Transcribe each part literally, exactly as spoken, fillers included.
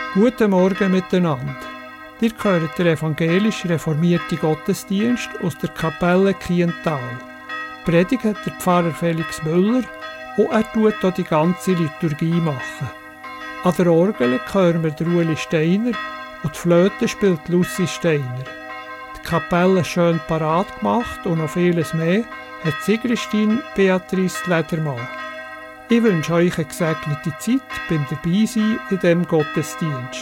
Guten Morgen miteinander. Ihr hört den evangelisch-reformierten Gottesdienst aus der Kapelle Kiental. Predigt der Pfarrer Felix Müller und er tut auch die ganze Liturgie machen. An der Orgel hören wir Ueli Steiner und die Flöte spielt Lucy Steiner. Die Kapelle schön parat gemacht und noch vieles mehr hat Sigristin Beatrice Ledermann. Ich wünsche euch eine gesegnete Zeit beim Dabeisein in diesem Gottesdienst.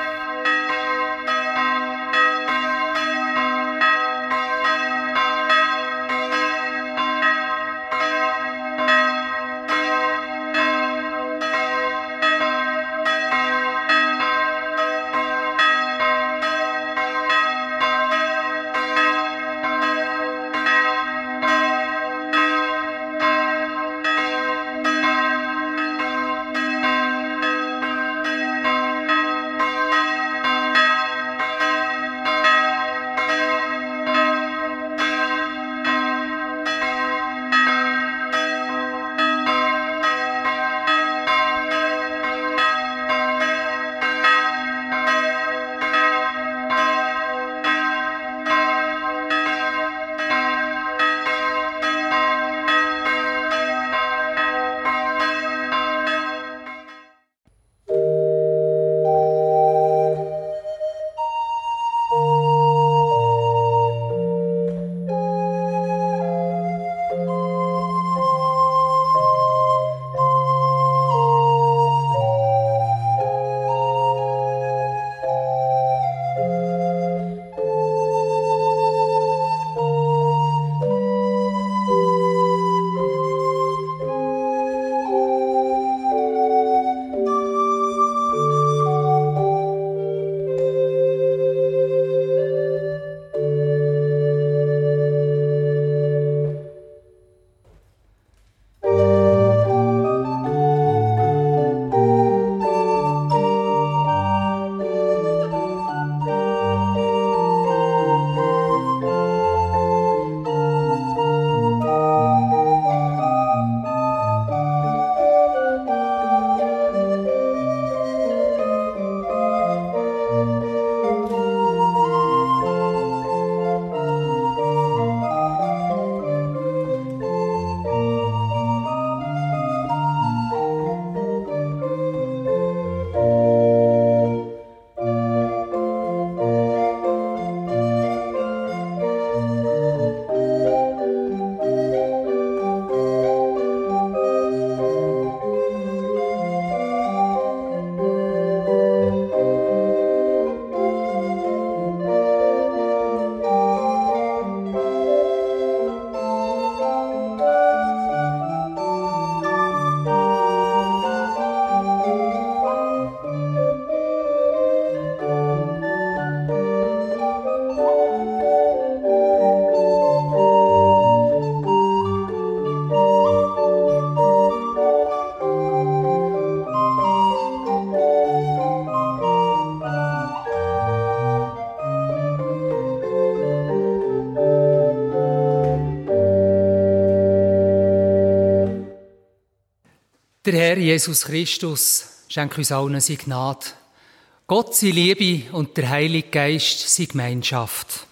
Der Herr Jesus Christus schenkt uns allen seine Gnade. Gott, seine Liebe und der Heilige Geist, seine Gemeinschaft.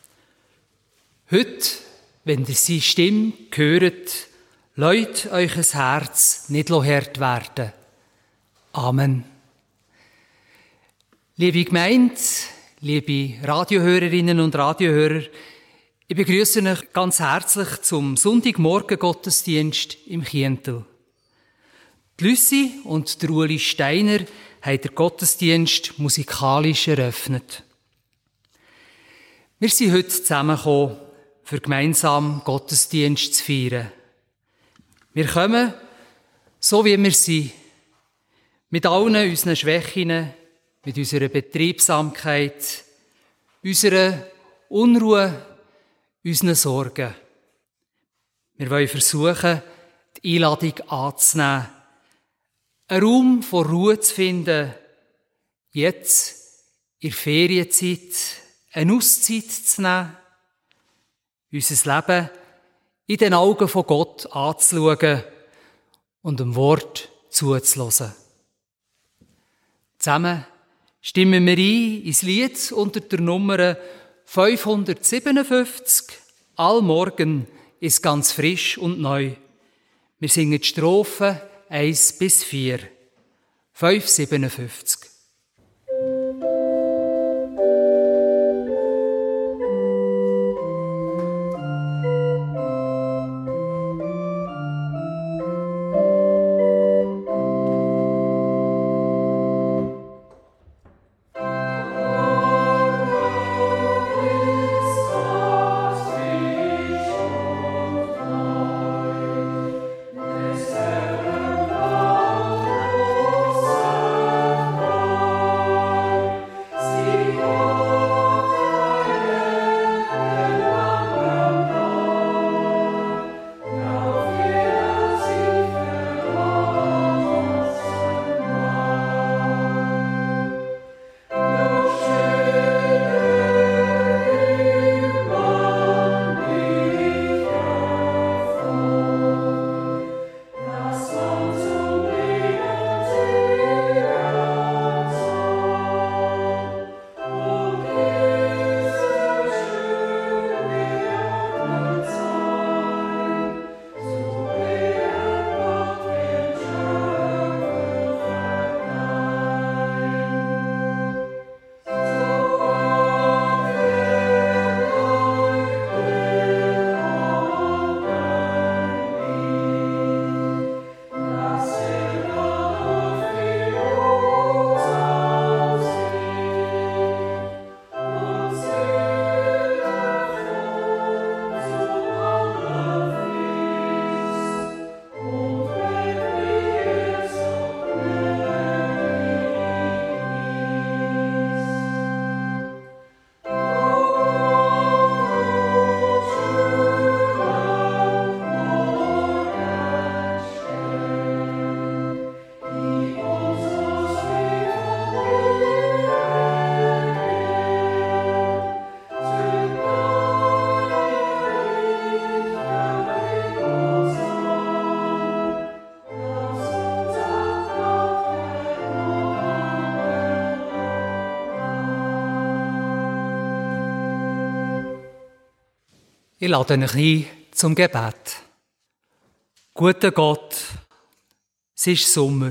Heute, wenn ihr seine Stimme hört, lasst euch ein Herz nicht hart werden. Amen. Liebe Gemeinde, liebe Radiohörerinnen und Radiohörer, ich begrüße euch ganz herzlich zum Sonntagmorgen-Gottesdienst im Kiental. Die Lucy und der Ueli Steiner haben den Gottesdienst musikalisch eröffnet. Wir sind heute zusammengekommen, für gemeinsam Gottesdienst zu feiern. Wir kommen, so wie wir sind, mit allen unseren Schwächen, mit unserer Betriebsamkeit, unserer Unruhe, unseren Sorgen. Wir wollen versuchen, die Einladung anzunehmen, einen Raum von Ruhe zu finden, jetzt in der Ferienzeit eine Auszeit zu nehmen, unser Leben in den Augen von Gott anzuschauen und dem Wort zuzuhören. Zusammen stimmen wir ein ins Lied unter der Nummer fünfhundertsiebenundfünfzig. Allmorgen ist ganz frisch und neu. Wir singen die Strophen eins bis vier. fünfhundertsiebenundfünfzig. Ich lade euch ein zum Gebet. Guter Gott, es ist Sommer.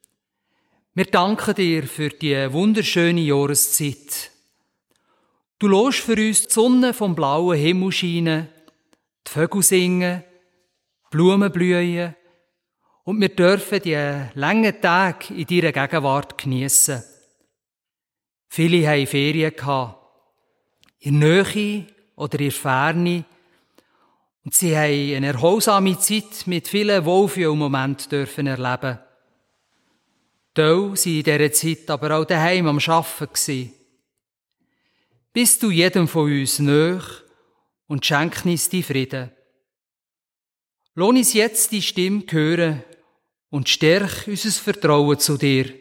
Wir danken dir für die wunderschöne Jahreszeit. Du lässt für uns die Sonne vom blauen Himmel scheinen, die Vögel singen, die Blumen blühen und wir dürfen die langen Tage in deiner Gegenwart geniessen. Viele hatten Ferien gehabt, in der Nähe oder in der Ferne. Und sie haben eine erholsame Zeit mit vielen Wohlfühlmomenten dürfen erleben. Teil waren in dieser Zeit aber auch daheim am Arbeiten. Bist du jedem von uns nahe und schenk uns die Frieden. Lass uns jetzt die Stimme hören und stärk unser Vertrauen zu dir.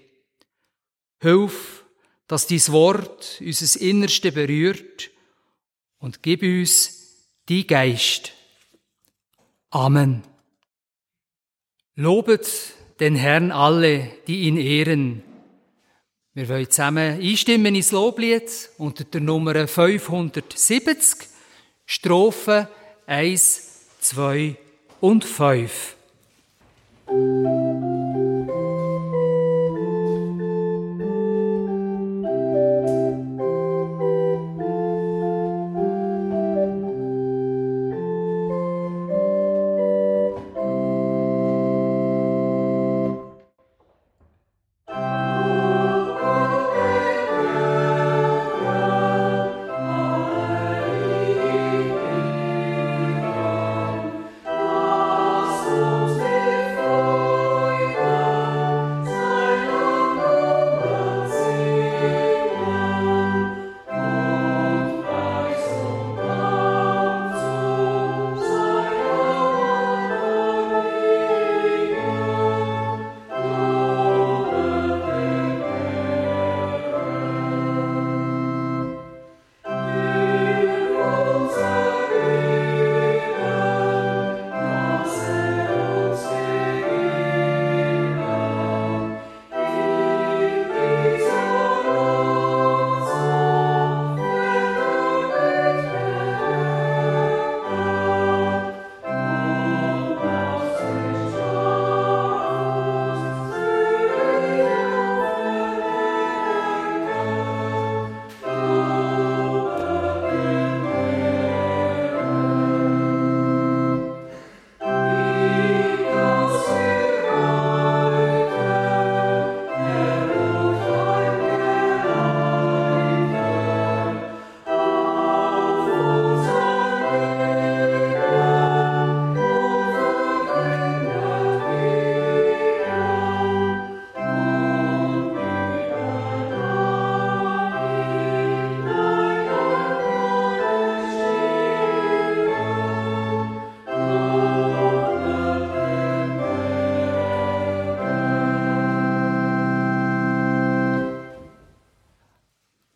Hilf, dass dein Wort unser Innerste berührt und gib uns dein Geist. Amen. Lobet den Herrn alle, die ihn ehren. Wir wollen zusammen einstimmen ins Loblied unter der Nummer fünfhundertsiebzig, Strophen eins, zwei und fünf.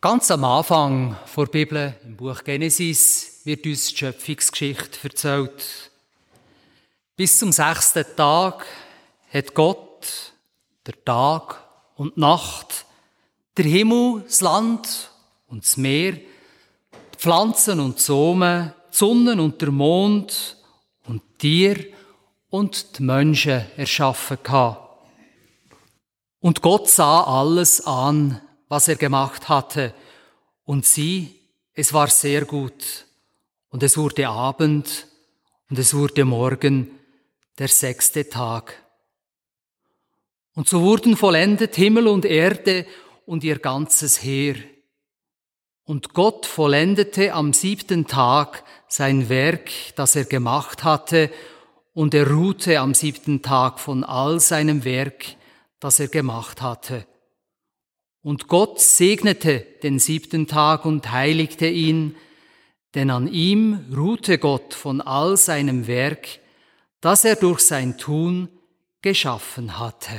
Ganz am Anfang der Bibel, im Buch Genesis, wird uns die Schöpfungsgeschichte erzählt. Bis zum sechsten Tag hat Gott, der Tag und die Nacht, der Himmel, das Land und das Meer, die Pflanzen und die Somen, die Sonne und der Mond und die Tiere und die Menschen erschaffen gehabt. Und Gott sah alles an, was er gemacht hatte, und sieh, es war sehr gut. Und es wurde Abend, und es wurde Morgen, der sechste Tag. Und so wurden vollendet Himmel und Erde und ihr ganzes Heer. Und Gott vollendete am siebten Tag sein Werk, das er gemacht hatte, und er ruhte am siebten Tag von all seinem Werk, das er gemacht hatte. Und Gott segnete den siebten Tag und heiligte ihn, denn an ihm ruhte Gott von all seinem Werk, das er durch sein Tun geschaffen hatte.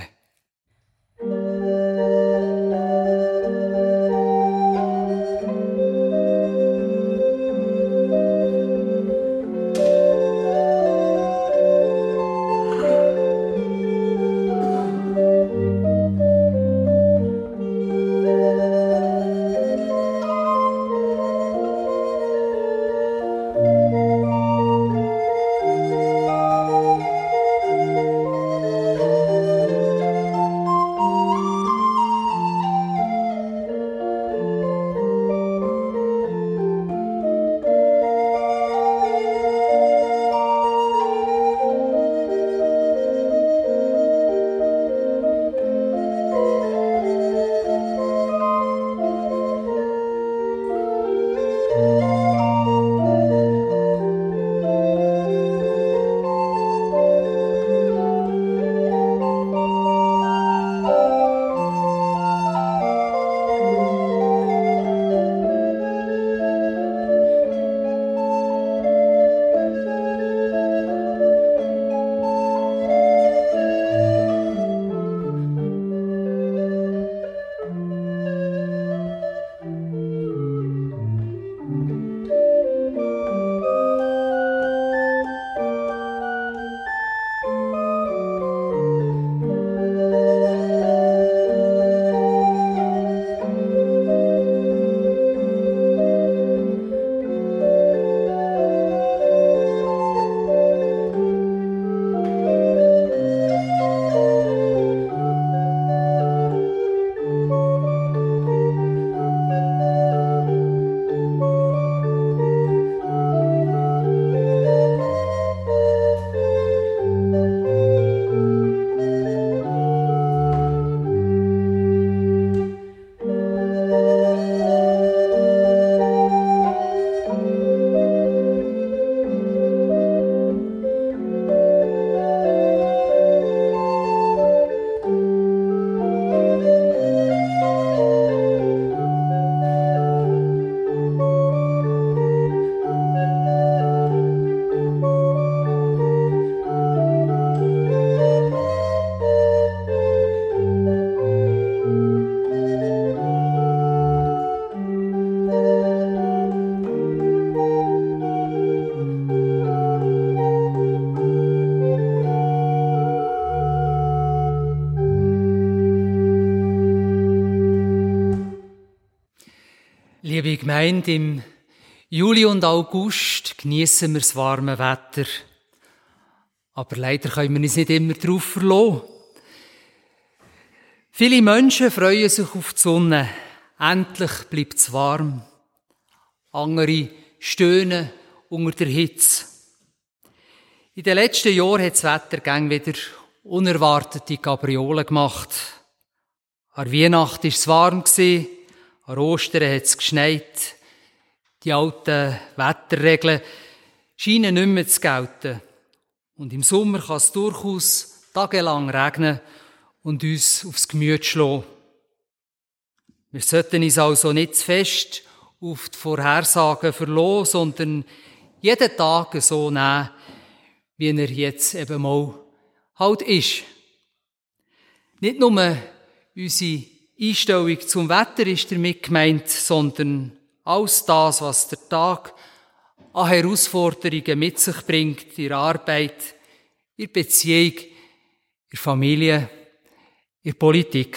Liebe Gemeinde, im Juli und August geniessen wir das warme Wetter. Aber leider können wir uns nicht immer darauf verlassen. Viele Menschen freuen sich auf die Sonne. Endlich bleibt es warm. Andere stöhnen unter der Hitze. In den letzten Jahren hat das Wetter gang wieder unerwartete Kapriolen gemacht. An Weihnachten war es warm, an Ostern hat es geschneit. Die alten Wetterregeln scheinen nicht mehr zu gelten. Und im Sommer kann es durchaus tagelang regnen und uns aufs Gemüt schlagen. Wir sollten uns also nicht zu fest auf die Vorhersagen verlassen, sondern jeden Tag so nehmen, wie er jetzt eben mal halt ist. Nicht nur unsere Einstellung zum Wetter ist damit gemeint, sondern alles das, was der Tag an Herausforderungen mit sich bringt, in der Arbeit, in der Beziehung, in der Familie, in der Politik.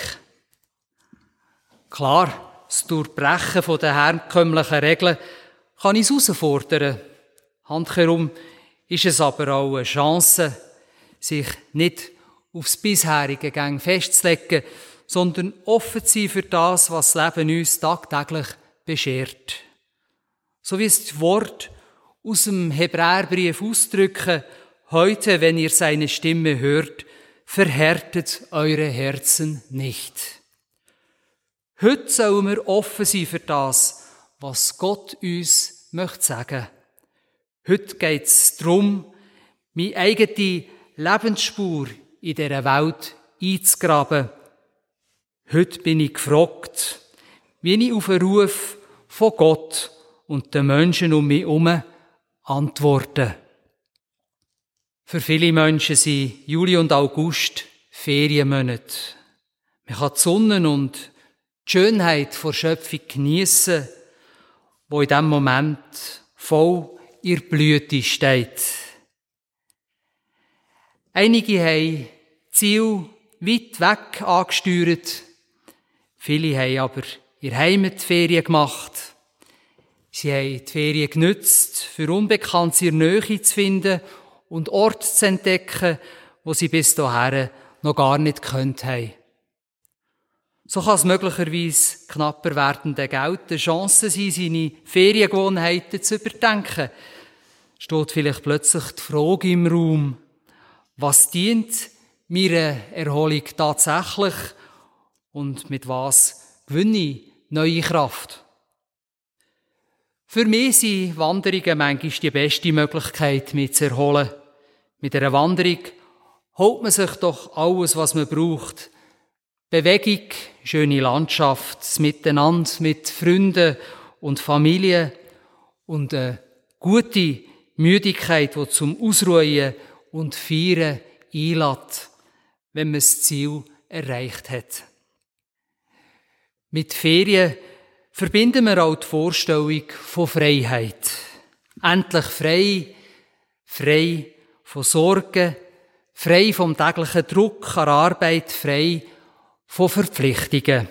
Klar, das Durchbrechen der herkömmlichen Regeln kann uns herausfordern. Handkehrum ist es aber auch eine Chance, sich nicht aufs bisherige Gang festzulegen, sondern offen zu sein für das, was das Leben uns tagtäglich beschert. So wie es das Wort aus dem Hebräerbrief ausdrücken: Heute, wenn ihr seine Stimme hört, verhärtet eure Herzen nicht. Heute sollen wir offen sein für das, was Gott uns möchte sagen. Heute geht es darum, meine eigene Lebensspur in dieser Welt einzugraben. Heute bin ich gefragt, wie ich auf einen Ruf von Gott und den Menschen um mich herum antworte. Für viele Menschen sind Juli und August Ferienmonate. Man kann die Sonne und die Schönheit der Schöpfung geniessen, die in diesem Moment voll in der Blüte steht. Einige haben Ziel weit weg angesteuert, viele haben aber ihre Heimatferien gemacht. Sie haben die Ferien genützt, für Unbekannte in der Nähe zu finden und Orte zu entdecken, wo sie bis dahin noch gar nicht gekannt haben. So kann es möglicherweise knapper werdende Geld eine Chance sein, seine Feriengewohnheiten zu überdenken. Steht vielleicht plötzlich die Frage im Raum: Was dient meiner Erholung tatsächlich und mit was gewinne ich neue Kraft? Für mich sind Wanderungen manchmal die beste Möglichkeit, mich zu erholen. Mit einer Wanderung holt man sich doch alles, was man braucht. Bewegung, schöne Landschaft, das Miteinander mit Freunden und Familie und eine gute Müdigkeit, die zum Ausruhen und Feiern einlädt, wenn man das Ziel erreicht hat. Mit Ferien verbinden wir auch die Vorstellung von Freiheit. Endlich frei, frei von Sorgen, frei vom täglichen Druck an der Arbeit, frei von Verpflichtungen.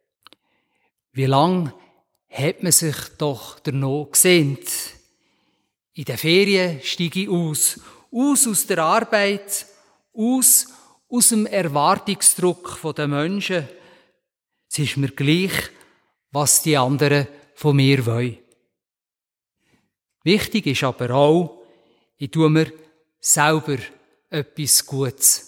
Wie lang hat man sich doch danach gesehnt? In den Ferien steige ich aus. Aus aus der Arbeit, aus aus dem Erwartungsdruck der Menschen. Es ist mir gleich, was die anderen von mir wollen. Wichtig ist aber auch, ich tue mir selber etwas Gutes.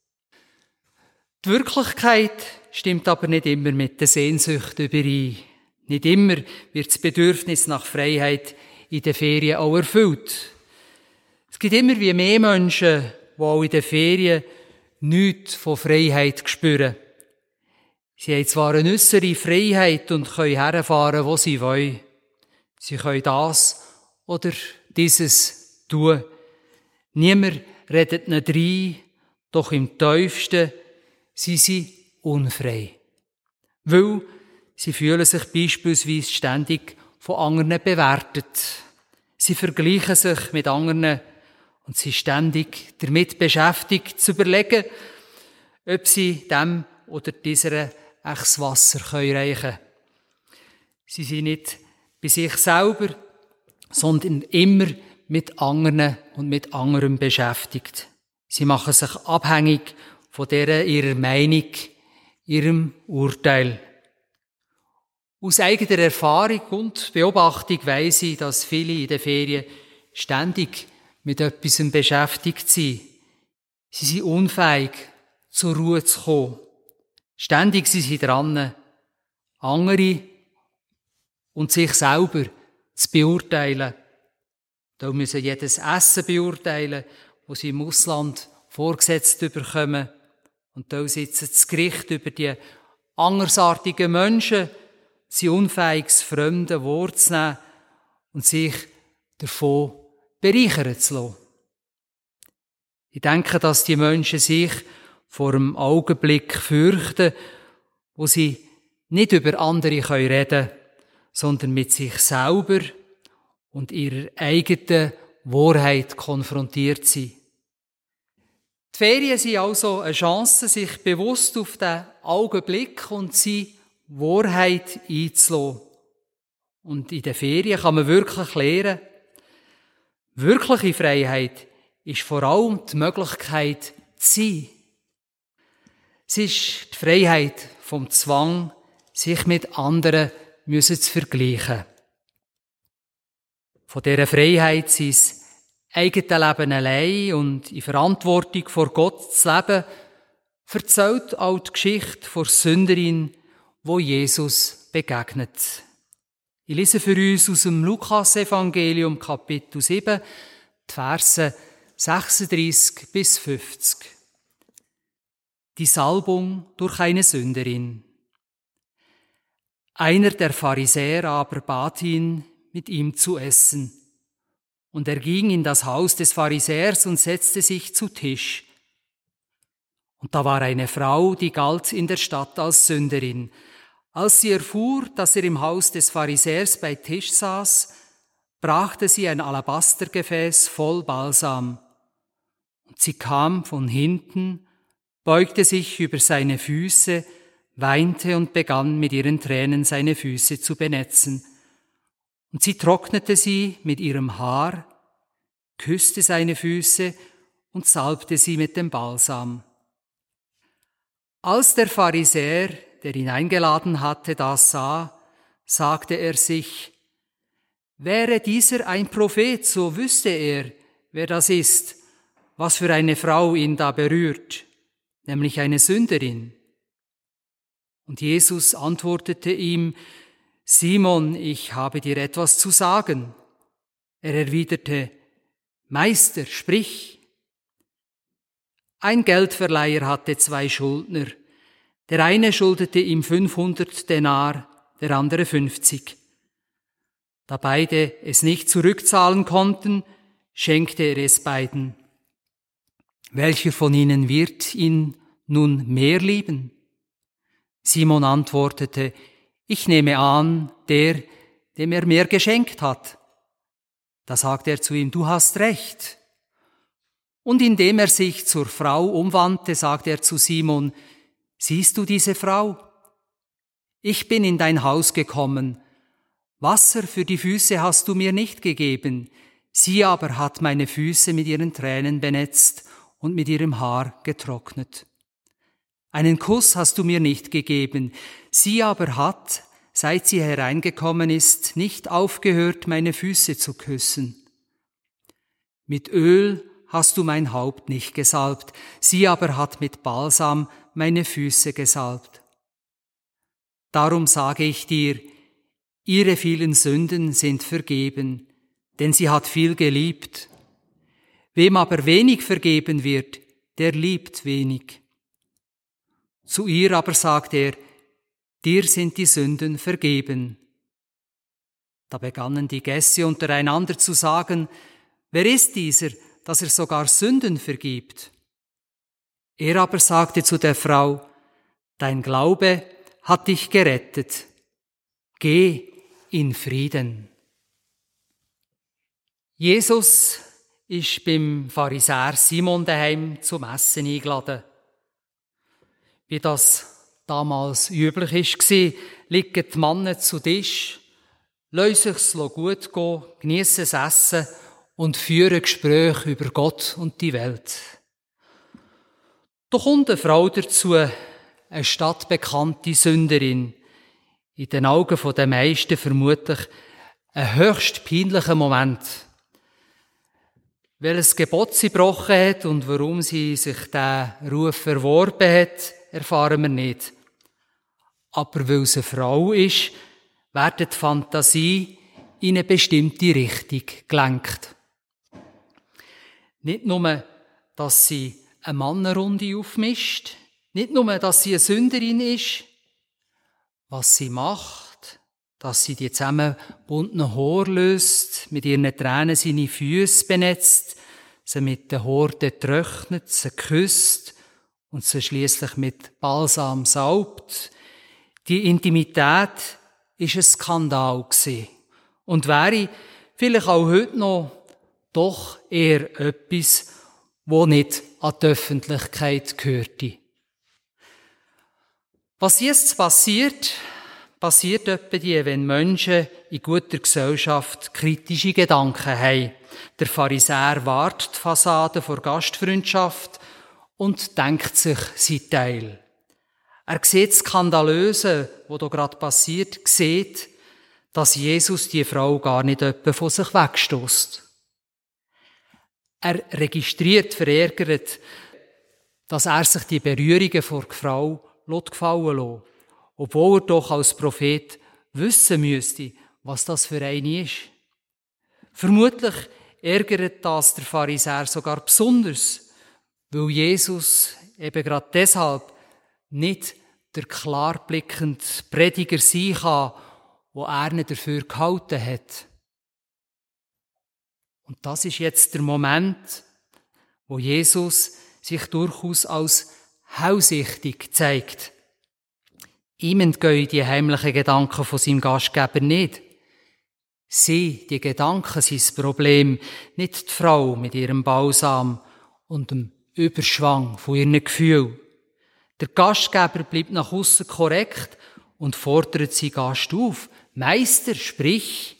Die Wirklichkeit stimmt aber nicht immer mit der Sehnsucht überein. Nicht immer wird das Bedürfnis nach Freiheit in den Ferien auch erfüllt. Es gibt immer wie mehr Menschen, die auch in den Ferien nichts von Freiheit spüren. Sie haben zwar eine äußere Freiheit und können herfahren, wo sie wollen. Sie können das oder dieses tun. Niemand redet nicht rein, doch im Tiefsten sind sie unfrei. Weil sie fühlen sich beispielsweise ständig von anderen bewertet. Sie vergleichen sich mit anderen und sind ständig damit beschäftigt, zu überlegen, ob sie dem oder dieser echtes Wasser reichen können. Sie sind nicht bei sich selber, sondern immer mit anderen und mit anderem beschäftigt. Sie machen sich abhängig von dieser ihrer Meinung, ihrem Urteil. Aus eigener Erfahrung und Beobachtung weiss ich, dass viele in den Ferien ständig mit etwas beschäftigt sind. Sie sind unfähig, zur Ruhe zu kommen. Ständig sind sie dran, andere und sich selber zu beurteilen. Da müssen jedes Essen beurteilen, das sie im Ausland vorgesetzt bekommen. Und da sitzen das Gericht über die andersartigen Menschen, sie unfähig, das fremde Wort zu nehmen und sich davon bereichern zu lassen. Ich denke, dass die Menschen sich vor dem Augenblick fürchten, wo sie nicht über andere reden können, sondern mit sich selber und ihrer eigenen Wahrheit konfrontiert sind. Die Ferien sind also eine Chance, sich bewusst auf den Augenblick und seine Wahrheit einzulassen. Und in den Ferien kann man wirklich lernen, wirkliche Freiheit ist vor allem die Möglichkeit zu sein. Es ist die Freiheit vom Zwang, sich mit anderen müssen zu vergleichen. Von dieser Freiheit sein eigenes Leben allein und in Verantwortung vor Gott zu leben, erzählt auch die Geschichte von der Sünderin, wo Jesus begegnet. Ich lese für uns aus dem Lukas-Evangelium, Kapitel sieben, die Verse sechsunddreissig bis fünfzig. Die Salbung durch eine Sünderin. Einer der Pharisäer aber bat ihn, mit ihm zu essen. Und er ging in das Haus des Pharisäers und setzte sich zu Tisch. Und da war eine Frau, die galt in der Stadt als Sünderin. Als sie erfuhr, dass er im Haus des Pharisäers bei Tisch saß, brachte sie ein Alabastergefäß voll Balsam. Und sie kam von hinten, beugte sich über seine Füße, weinte und begann mit ihren Tränen seine Füße zu benetzen. Und sie trocknete sie mit ihrem Haar, küsste seine Füße und salbte sie mit dem Balsam. Als der Pharisäer, der ihn eingeladen hatte, das sah, sagte er sich, wäre dieser ein Prophet, so wüsste er, wer das ist, was für eine Frau ihn da berührt, nämlich eine Sünderin. Und Jesus antwortete ihm, Simon, ich habe dir etwas zu sagen. Er erwiderte, Meister, sprich. Ein Geldverleiher hatte zwei Schuldner. Der eine schuldete ihm fünfhundert Denar, der andere fünfzig. Da beide es nicht zurückzahlen konnten, schenkte er es beiden. Welcher von ihnen wird ihn nun mehr lieben? Simon antwortete, ich nehme an, der, dem er mehr geschenkt hat. Da sagte er zu ihm, du hast recht. Und indem er sich zur Frau umwandte, sagte er zu Simon, siehst du diese Frau? Ich bin in dein Haus gekommen. Wasser für die Füße hast du mir nicht gegeben. Sie aber hat meine Füße mit ihren Tränen benetzt und mit ihrem Haar getrocknet. Einen Kuss hast du mir nicht gegeben. Sie aber hat, seit sie hereingekommen ist, nicht aufgehört, meine Füße zu küssen. Mit Öl hast du mein Haupt nicht gesalbt. Sie aber hat mit Balsam meine Füße gesalbt. Darum sage ich dir, ihre vielen Sünden sind vergeben, denn sie hat viel geliebt. Wem aber wenig vergeben wird, der liebt wenig. Zu ihr aber sagt er, dir sind die Sünden vergeben. Da begannen die Gäste untereinander zu sagen, wer ist dieser, dass er sogar Sünden vergibt? Er aber sagte zu der Frau, dein Glaube hat dich gerettet. Geh in Frieden. Jesus ist beim Pharisäer Simon daheim zum Essen eingeladen. Wie das damals üblich war, liegen die Männer zu Tisch, lassen sich's gut gehen, geniessen das Essen und führen Gespräche über Gott und die Welt. Da kommt eine Frau dazu, eine stadtbekannte Sünderin, in den Augen der meisten vermutlich ein höchst peinlicher Moment. Welches Gebot sie gebrochen hat und warum sie sich diesen Ruf erworben hat, erfahren wir nicht. Aber weil es eine Frau ist, wird die Fantasie in eine bestimmte Richtung gelenkt. Nicht nur, dass sie eine Mannenrunde aufmischt, nicht nur, dass sie eine Sünderin ist, was sie macht, dass sie die zusammengebundenen Haare löst, mit ihren Tränen seine Füße benetzt, sie mit den Haaren trocknet, sie küsst und sie schliesslich mit Balsam salbt. Die Intimität war ein Skandal und wäre vielleicht auch heute noch doch eher etwas, das nicht an die Öffentlichkeit gehörte. Was jetzt passiert, passiert etwa die, wenn Menschen in guter Gesellschaft kritische Gedanken haben. Der Pharisäer wahrt die Fassade vor Gastfreundschaft und denkt sich sein Teil. Er sieht das Skandalöse, was hier gerade passiert, sieht, dass Jesus die Frau gar nicht etwa von sich wegstösst. Er registriert verärgert, dass er sich die Berührungen vor der Frau gefallen lässt, obwohl er doch als Prophet wissen müsste, was das für eine ist. Vermutlich ärgert das der Pharisäer sogar besonders, weil Jesus eben gerade deshalb nicht der klarblickende Prediger sein kann, wo er ihn dafür gehalten hat. Und das ist jetzt der Moment, wo Jesus sich durchaus als hellsichtig zeigt. Ihm entgehen die heimlichen Gedanken von seinem Gastgeber nicht. Sie, die Gedanken, sind das Problem, nicht die Frau mit ihrem Balsam und dem Überschwang von ihren Gefühlen. Der Gastgeber bleibt nach aussen korrekt und fordert seinen Gast auf. Meister, sprich!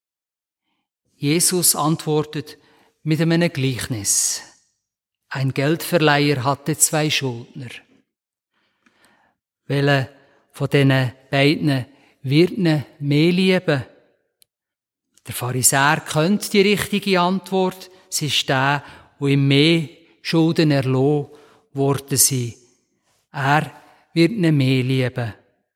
Jesus antwortet mit einem Gleichnis. Ein Geldverleiher hatte zwei Schuldner. Welcher von diesen beiden wird ihn mehr lieben? Der Pharisäer kennt die richtige Antwort. Es ist der, wo ihm mehr Schulden erlassen worden sind. Er wird ihn mehr lieben.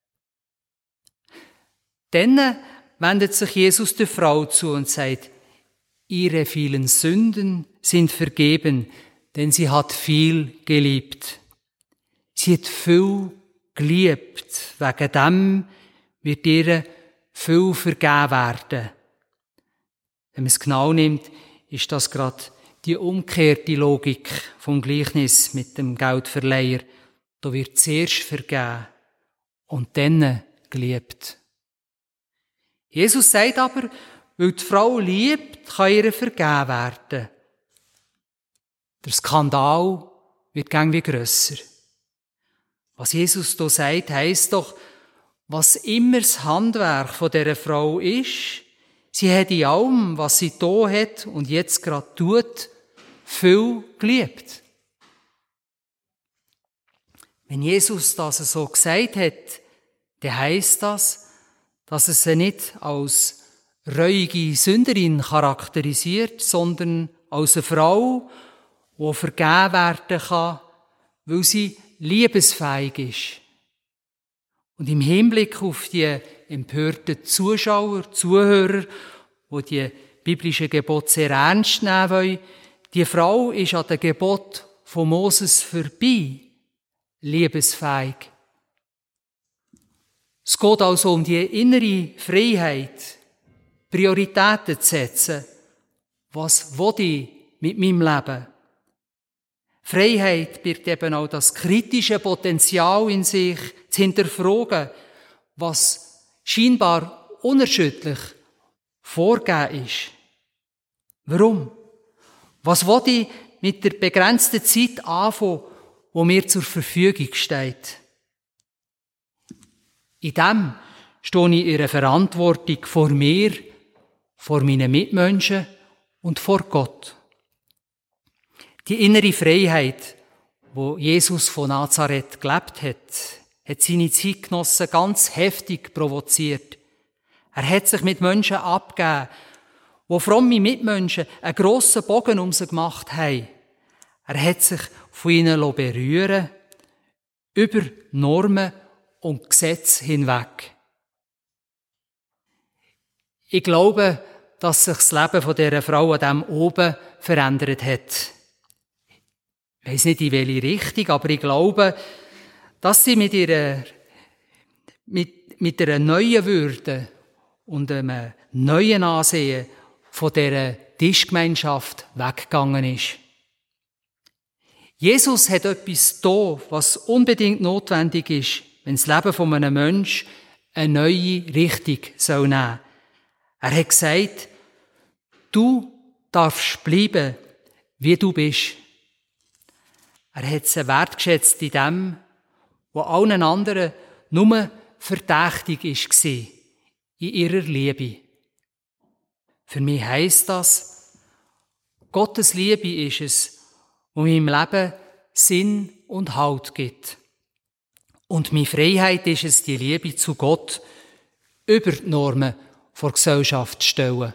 Dann wendet sich Jesus der Frau zu und sagt, ihre vielen Sünden sind vergeben, denn sie hat viel geliebt. Sie hat viel geliebt, wegen dem wird ihr viel vergeben werden. Wenn man es genau nimmt, ist das gerade die umgekehrte Logik vom Gleichnis mit dem Geldverleiher. Da wird zuerst vergeben und dann geliebt. Jesus sagt aber, weil die Frau liebt, kann ihr vergeben werden. Der Skandal wird irgendwie grösser. Was Jesus hier sagt, heisst doch, was immer das Handwerk von dieser Frau ist, sie hat in allem, was sie da hat und jetzt gerade tut, viel geliebt. Wenn Jesus das so gesagt hat, dann heisst das, dass er sie nicht als reuige Sünderin charakterisiert, sondern als eine Frau, die vergeben werden kann, weil sie liebesfähig ist. Und im Hinblick auf die empörten Zuschauer, Zuhörer, die die biblischen Gebote sehr ernst nehmen wollen, die Frau ist an den Geboten von Moses vorbei, liebesfähig. Es geht also um die innere Freiheit, Prioritäten zu setzen. Was will ich mit meinem Leben? Freiheit birgt eben auch das kritische Potenzial in sich, zu hinterfragen, was scheinbar unerschütterlich vorgegeben ist. Warum? Was will ich mit der begrenzten Zeit anfangen, die mir zur Verfügung steht? In dem stehe ich in einer Verantwortung vor mir, vor meinen Mitmenschen und vor Gott. Die innere Freiheit, wo Jesus von Nazareth gelebt hat, hat seine Zeitgenossen ganz heftig provoziert. Er hat sich mit Menschen abgegeben, wo fromme Mitmenschen einen grossen Bogen um sie gemacht haben. Er hat sich von ihnen berühren lassen, über Normen und Gesetze hinweg. Ich glaube, dass sich das Leben von dieser Frau an diesem oben verändert hat. Ich weiss nicht, in welche Richtung, aber ich glaube, dass sie mit ihrer, mit, mit einer neuen Würde und einem neuen Ansehen von dieser Tischgemeinschaft weggegangen ist. Jesus hat etwas da, was unbedingt notwendig ist wenn das Leben von einem Menschen eine neue Richtung soll nehmen. Er hat gesagt, du darfst bleiben, wie du bist. Er hat sie wertgeschätzt in dem, was allen anderen nur verdächtig war, in ihrer Liebe. Für mich heisst das, Gottes Liebe ist es, was meinem Leben Sinn und Halt gibt. Und meine Freiheit ist es, die Liebe zu Gott über die Normen der Gesellschaft zu stellen.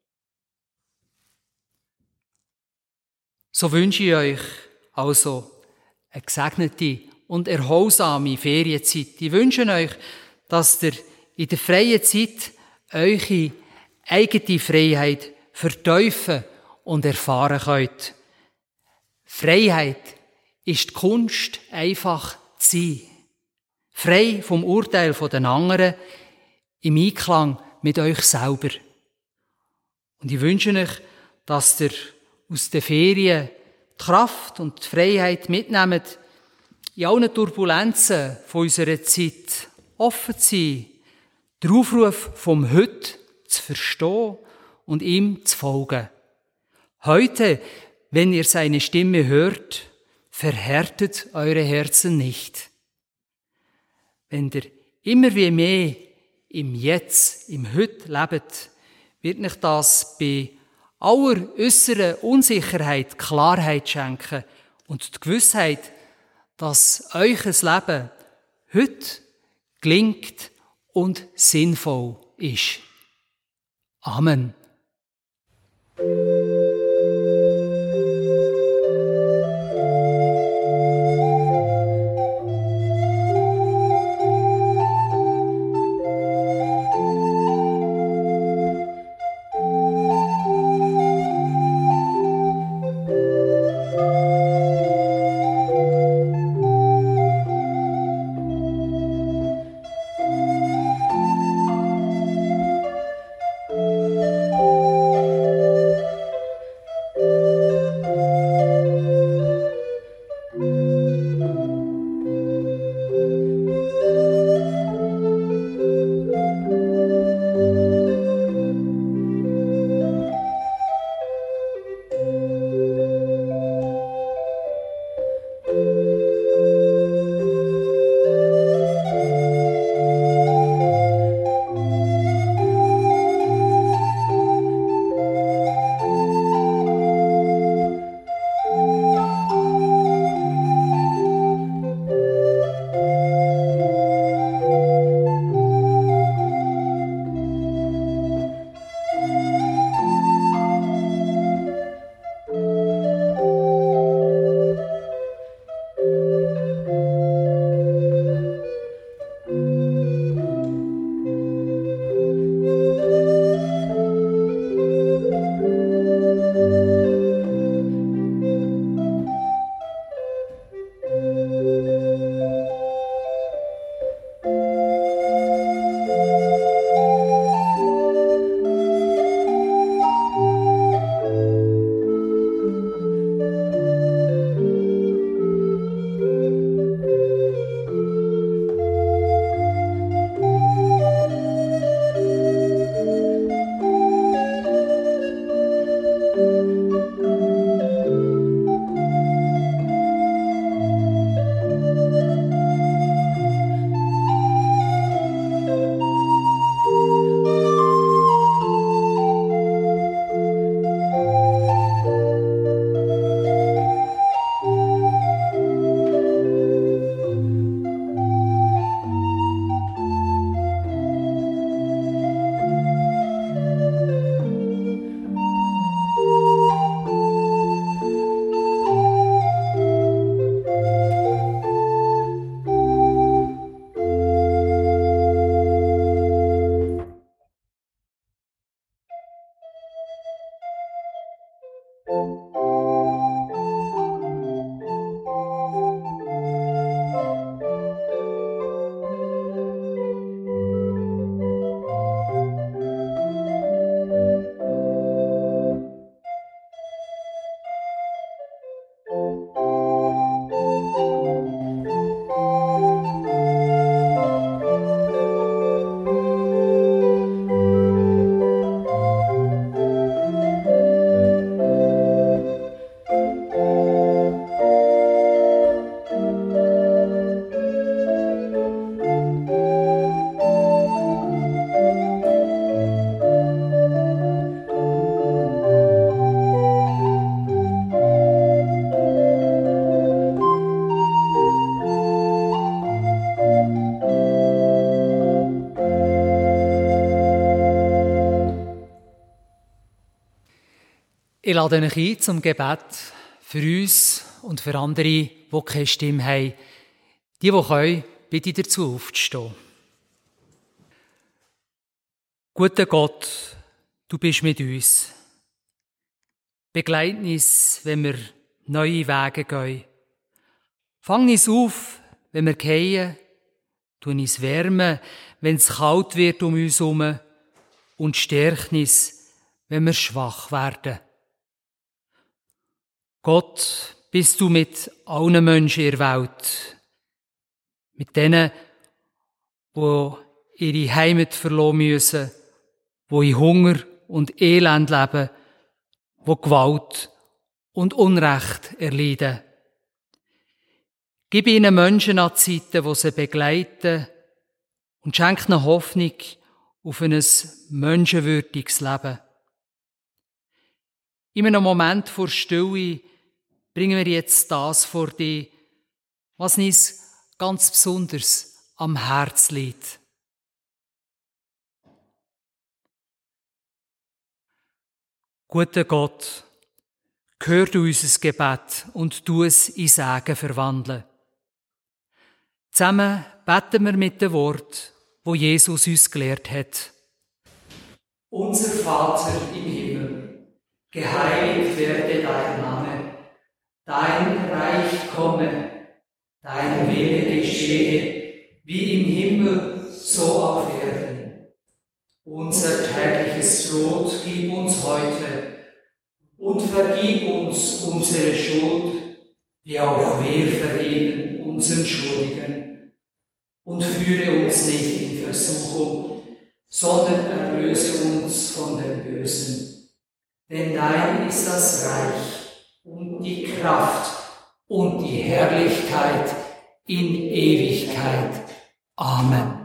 So wünsche ich euch also eine gesegnete und erholsame Ferienzeit. Ich wünsche euch, dass ihr in der freien Zeit eure eigene Freiheit vertiefen und erfahren könnt. Freiheit ist die Kunst, einfach zu sein. Frei vom Urteil der anderen, im Einklang mit euch selber. Und ich wünsche euch, dass ihr aus den Ferien die Kraft und die Freiheit mitnehmt, in allen Turbulenzen von unserer Zeit offen zu sein, den Aufruf vom Heute zu verstehen und ihm zu folgen. Heute, wenn ihr seine Stimme hört, verhärtet eure Herzen nicht. Wenn ihr immer wie mehr im Jetzt, im Heute lebt, wird euch das bei aller äußeren Unsicherheit Klarheit schenken und die Gewissheit, dass euch ein Leben heute gelingt und sinnvoll ist. Amen. Ich lade euch ein zum Gebet für uns und für andere, die keine Stimme haben. Die, die können, bitte ich dazu aufzustehen. Guter Gott, du bist mit uns. Begleit uns, wenn wir neue Wege gehen. Fang uns auf, wenn wir fallen. Tu uns wärmen, wenn es kalt wird um uns herum. Und stärk uns, wenn wir schwach werden. Gott, bist du mit allen Menschen in der Welt. Mit denen, die ihre Heimat verlassen müssen, die in Hunger und Elend leben, die Gewalt und Unrecht erleiden. Gib ihnen Menschen an die Seite, die sie begleiten, und schenk ihnen Hoffnung auf ein menschenwürdiges Leben. In einem Moment vor Stille bringen wir jetzt das vor dich, was uns ganz besonders am Herz liegt. Guter Gott, hör du unser Gebet und tu es in Segen verwandeln. Zusammen beten wir mit dem Wort, wo Jesus uns gelehrt hat. Unser Vater im Himmel, geheiligt werde dein Name, dein Reich komme, dein Wille geschehe, wie im Himmel, so auf Erden. Unser tägliches Brot gib uns heute und vergib uns unsere Schuld, wie auch wir vergeben unseren Schuldigen. Und führe uns nicht in Versuchung, sondern erlöse uns von dem Bösen. Denn dein ist das Reich und die Kraft und die Herrlichkeit in Ewigkeit. Amen.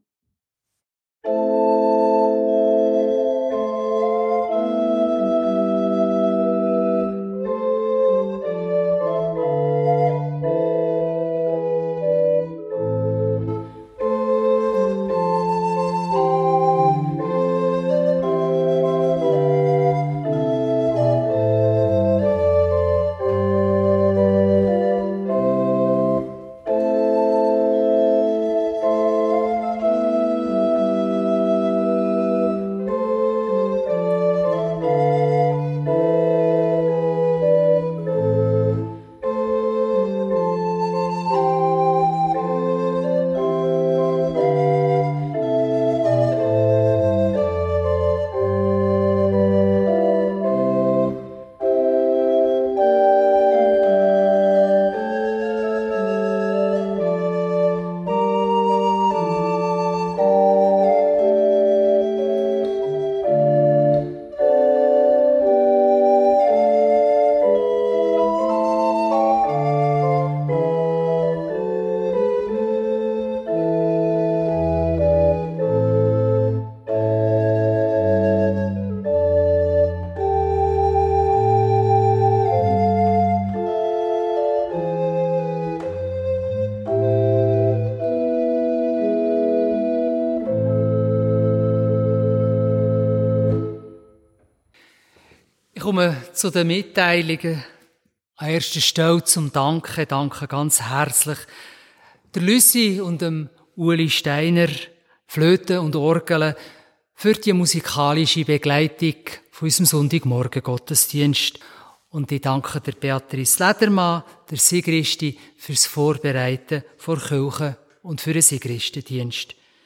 Ich komme zu den Mitteilungen. An erster Stelle zum Danken, danke ganz herzlich der Lüssi und dem Uli Steiner, Flöte und Orgel, für die musikalische Begleitung von unserem Sonntagmorgen-Gottesdienst. Und ich danke der Beatrice Ledermann, der Sigristi, fürs Vorbereiten vor Kirche und für den Sigristendienst.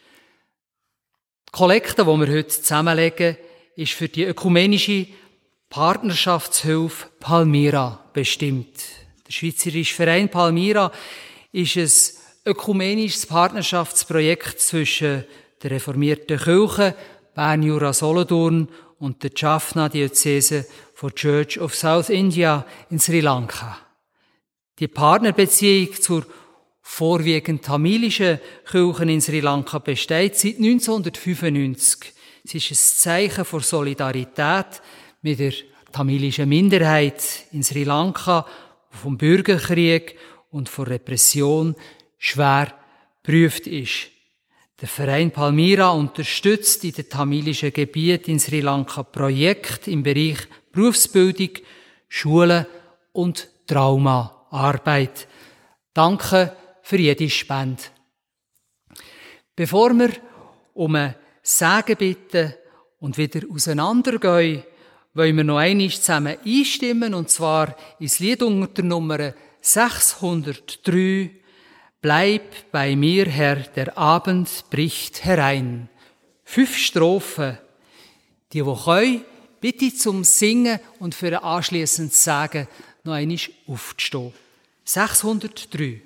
Die Kollekte, die wir heute zusammenlegen, ist für die ökumenische Partnerschaftshilfe Palmyra bestimmt. Der Schweizerische Verein Palmyra ist ein ökumenisches Partnerschaftsprojekt zwischen der reformierten Kirche Bern-Jura-Solothurn und der Jaffna-Diözese von Church of South India in Sri Lanka. Die Partnerbeziehung zur vorwiegend tamilischen Kirche in Sri Lanka besteht seit neunzehnhundertfünfundneunzig. Sie ist ein Zeichen von Solidarität mit der tamilischen Minderheit in Sri Lanka, die vom Bürgerkrieg und von Repression schwer geprüft ist. Der Verein Palmyra unterstützt in den tamilischen Gebieten in Sri Lanka Projekte im Bereich Berufsbildung, Schule und Traumaarbeit. Danke für jede Spende. Bevor wir um ein Segen bitten und wieder auseinandergehen, wollen wir noch einmal zusammen einstimmen, und zwar ins Lied unter der Nummer sechshundertdrei. Bleib bei mir, Herr, der Abend bricht herein. Fünf Strophen. Die, die können, bitte zum Singen und für ein anschliessendes Sagen noch einmal aufzustehen. sechshundertdrei.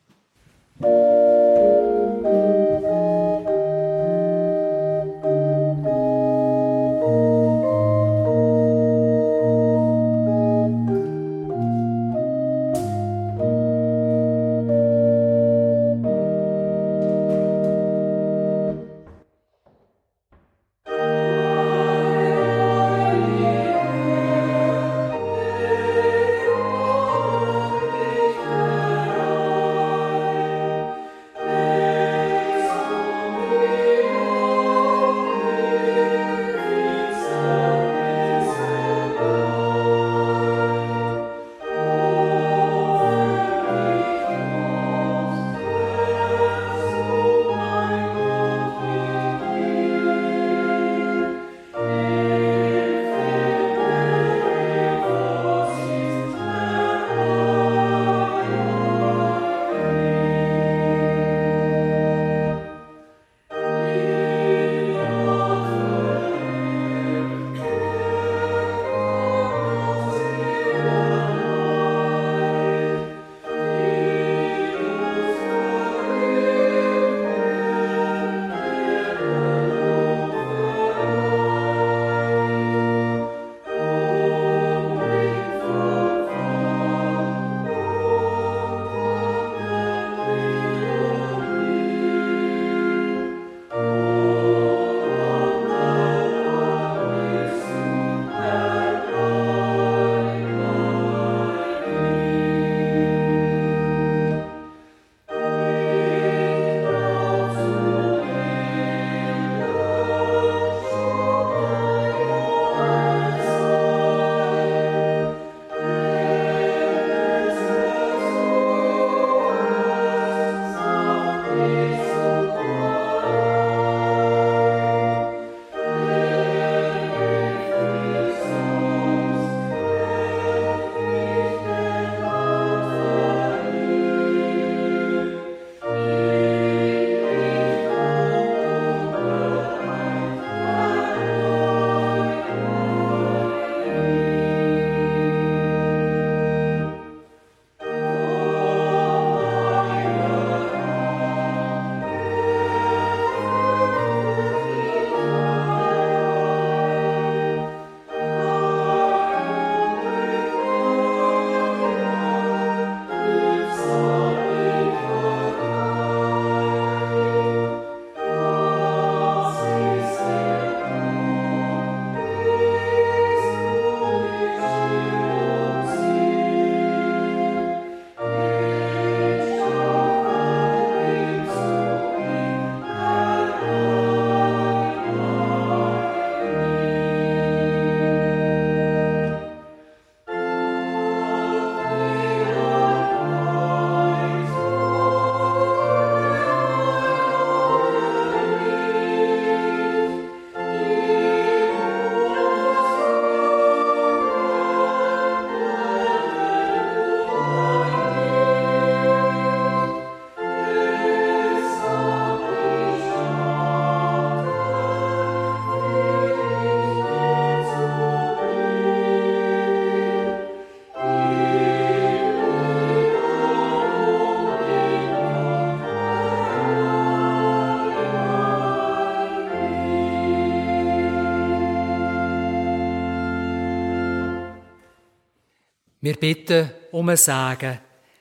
Wir bitten um ein Segen.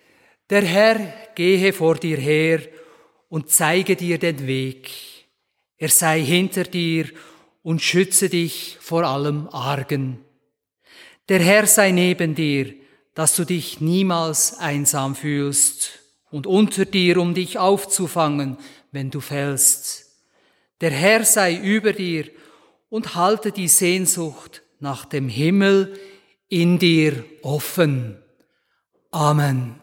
Der Herr gehe vor dir her und zeige dir den Weg. Er sei hinter dir und schütze dich vor allem Argen. Der Herr sei neben dir, dass du dich niemals einsam fühlst, und unter dir, um dich aufzufangen, wenn du fällst. Der Herr sei über dir und halte die Sehnsucht nach dem Himmel in dir offen. Amen.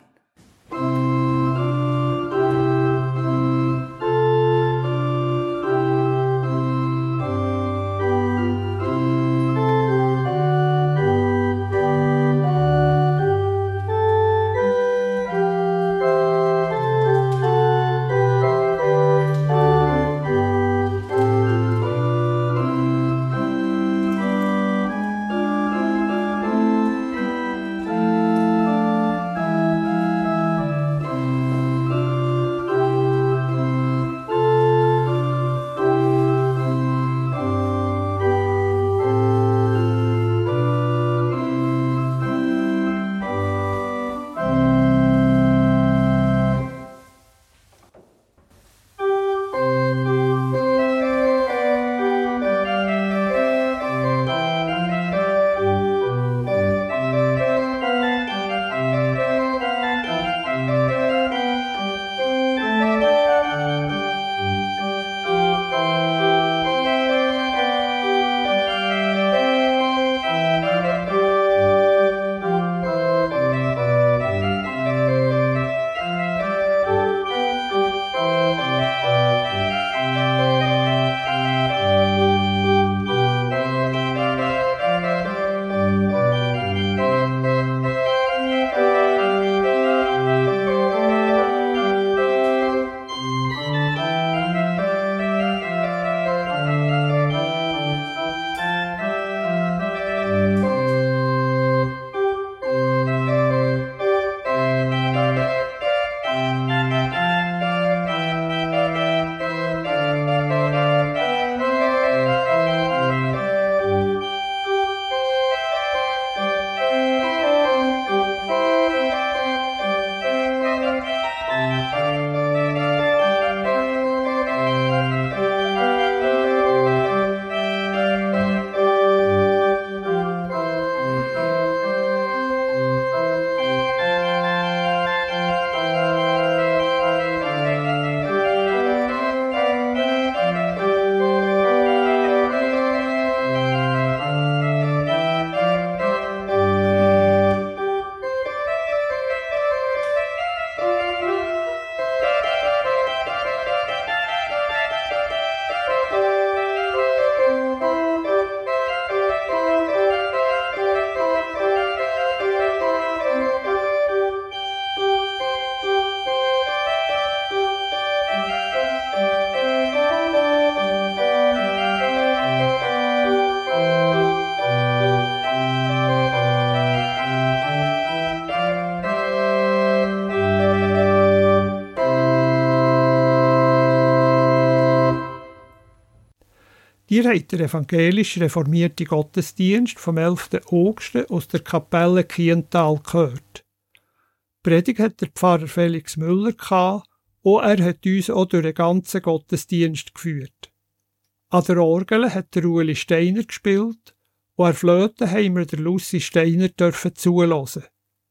Ihr habt den evangelisch-reformierten Gottesdienst vom elften August aus der Kapelle Kiental gehört. Die Predigt hat der Pfarrer Felix Müller gehabt, und er hat uns auch durch den ganzen Gottesdienst geführt. An der Orgel hat der Ueli Steiner gespielt und an der Flöte haben wir der Lucy Steiner dürfen zuhören.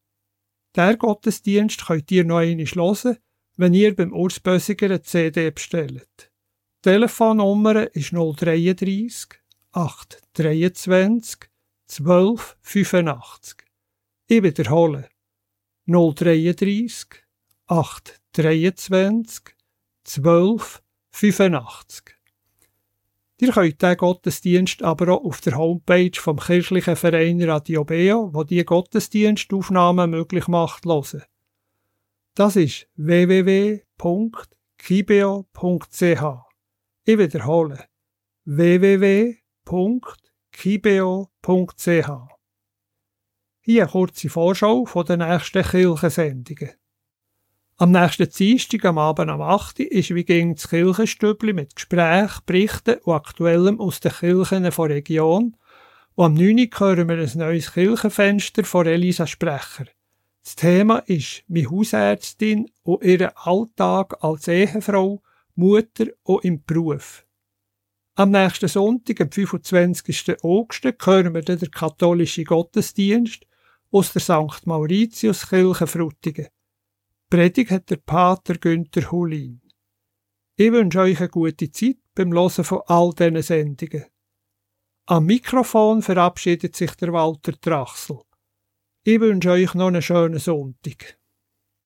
Der Gottesdienst könnt ihr noch einmal hören, wenn ihr beim Urs Bösiger eine C D bestellt. Die Telefonnummer ist null dreiunddreißig, acht dreiundzwanzig, zwölf fünfundachtzig. Ich wiederhole. null dreiunddreißig, acht dreiundzwanzig, zwölf fünfundachtzig. Ihr könnt diesen Gottesdienst aber auch auf der Homepage vom kirchlichen Verein Radio Beo, wo die Gottesdienstaufnahmen möglich macht, hören. Das ist w w w punkt kibeo punkt c h. Ich wiederhole. w w w punkt kibeo punkt c h. Hier eine kurze Vorschau von den nächsten Kirchensendungen. Am nächsten Dienstag am Abend am acht Uhr ist wie gegen das Kirchenstübli mit Gesprächen, Berichten und Aktuellem aus den Kirchen der Region. Und am neun Uhr hören wir ein neues Kirchenfenster von Elisa Sprecher. Das Thema ist meine Hausärztin und ihren Alltag als Ehefrau, Mutter und im Beruf. Am nächsten Sonntag, am fünfundzwanzigsten August, hören wir den katholischen Gottesdienst aus der Sankt Mauritius-Kirche Frutigen. Die Predigt hat der Pater Günther Hulin. Ich wünsche euch eine gute Zeit beim Hören von all diesen Sendungen. Am Mikrofon verabschiedet sich der Walter Trachsel. Ich wünsche euch noch einen schönen Sonntag.